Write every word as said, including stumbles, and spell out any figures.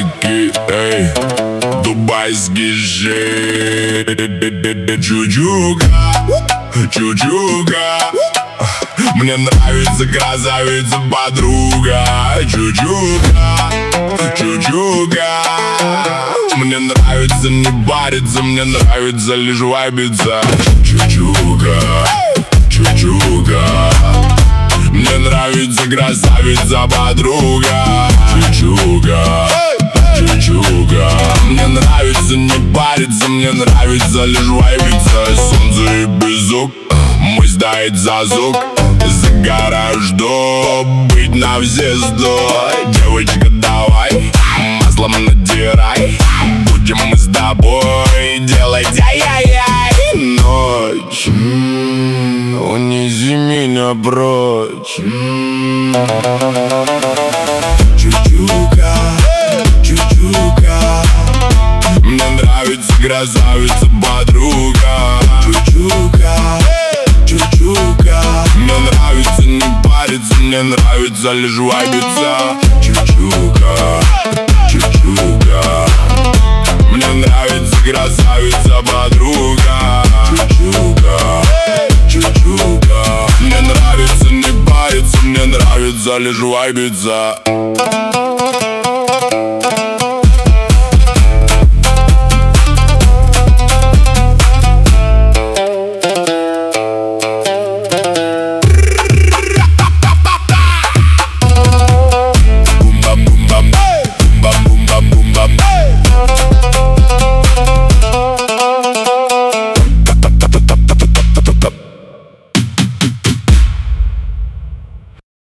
Дубайский, эй, дубайский же. Чучука, чучука. Мне нравится красавица подруга. Чучука, чучука. Мне нравится не париться, мне нравится лишь вайбиться. Чучука, чучука. Мне нравится красавица подруга. Чучука, чучука. Мне нравится не париться, мне нравится лишь вайбиться. Солнце и безук, мой сдает за звук. Загораю, жду быть на въезду. Девочка, давай, маслом натирай. Будем мы с тобой делать ай-яй-яй. Ночь, м-м, унеси меня прочь. м-м. Чучука, чучука. Мне нравится красавица подруга. Чучука, чучука. Мне нравится не париться, мне нравится лишь вайбиться. Чучука, чучука. Мне нравится красавица подруга. Чучука, чучука. Мне нравится не париться, мне нравится лишь вайбиться.